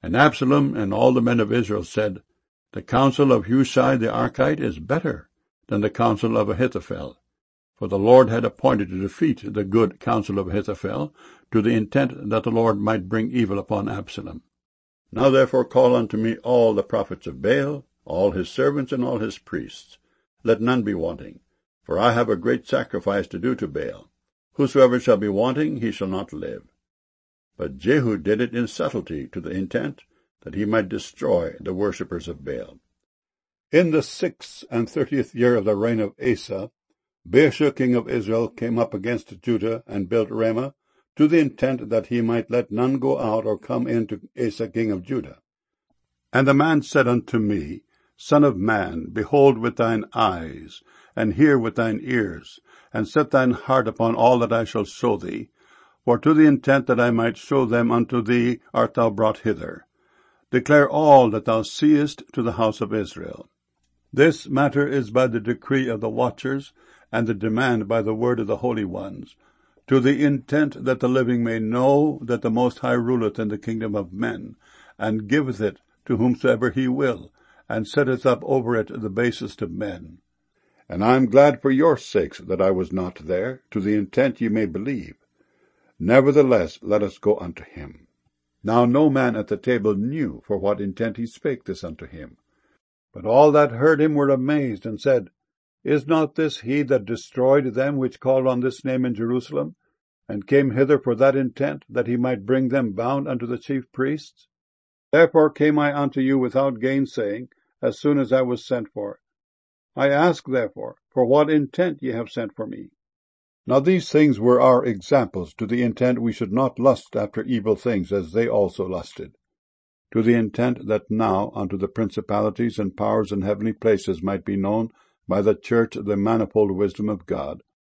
And Absalom and all the men of Israel said, The counsel of Hushai the Archite is better than the counsel of Ahithophel. For the Lord had appointed to defeat the good counsel of Ahithophel, to the intent that the Lord might bring evil upon Absalom. Now therefore call unto me all the prophets of Baal, all his servants and all his priests. Let none be wanting, for I have a great sacrifice to do to Baal. Whosoever shall be wanting, he shall not live. But Jehu did it in subtlety, to the intent that he might destroy the worshippers of Baal. In the 36th year of the reign of Asa, Baasha king of Israel came up against Judah and built Ramah, to the intent that he might let none go out or come in to Asa king of Judah. And the man said unto me, Son of man, behold with thine eyes, and hear with thine ears, and set thine heart upon all that I shall show thee, for to the intent that I might show them unto thee art thou brought hither. Declare all that thou seest to the house of Israel. This matter is by the decree of the watchers, and the demand by the word of the holy ones, to the intent that the living may know that the Most High ruleth in the kingdom of men, and giveth it to whomsoever he will, and setteth up over it the basest of men. And I am glad for your sakes that I was not there, to the intent ye may believe. Nevertheless, let us go unto him. Now no man at the table knew for what intent he spake this unto him. But all that heard him were amazed, and said, Is not this he that destroyed them which called on this name in Jerusalem, and came hither for that intent, that he might bring them bound unto the chief priests? Therefore came I unto you without gainsaying, as soon as I was sent for. I ask, therefore, for what intent ye have sent for me? Now these things were our examples, to the intent we should not lust after evil things, as they also lusted, to the intent that now unto the principalities and powers in heavenly places might be known by the church the manifold wisdom of God,